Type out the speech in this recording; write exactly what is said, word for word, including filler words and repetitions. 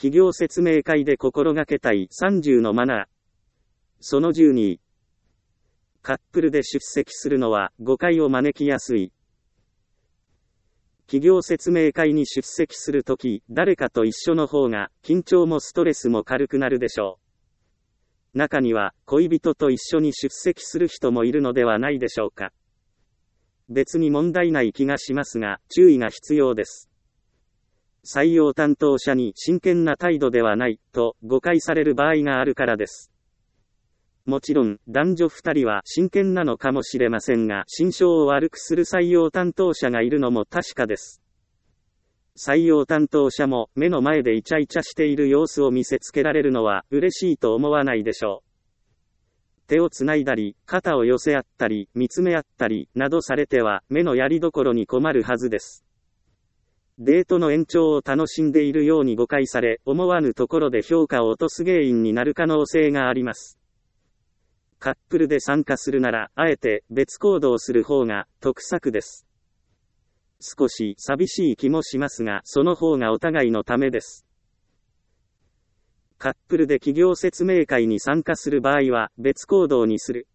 企業説明会で心がけたいさんじゅうのマナー。そのじゅうに。カップルで出席するのは誤解を招きやすい。企業説明会に出席するとき、誰かと一緒の方が緊張もストレスも軽くなるでしょう。中には恋人と一緒に出席する人もいるのではないでしょうか。別に問題ない気がしますが、注意が必要です。採用担当者に真剣な態度ではないと誤解される場合があるからです。もちろん、男女二人は真剣なのかもしれませんが、心象を悪くする採用担当者がいるのも確かです。採用担当者も目の前でイチャイチャしている様子を見せつけられるのは嬉しいと思わないでしょう。手をつないだり、肩を寄せ合ったり、見つめ合ったり、などされては目のやりどころに困るはずです。デートの延長を楽しんでいるように誤解され、思わぬところで評価を落とす原因になる可能性があります。カップルで参加するなら、あえて別行動する方が得策です。少し寂しい気もしますが、その方がお互いのためです。カップルで企業説明会に参加する場合は別行動にする。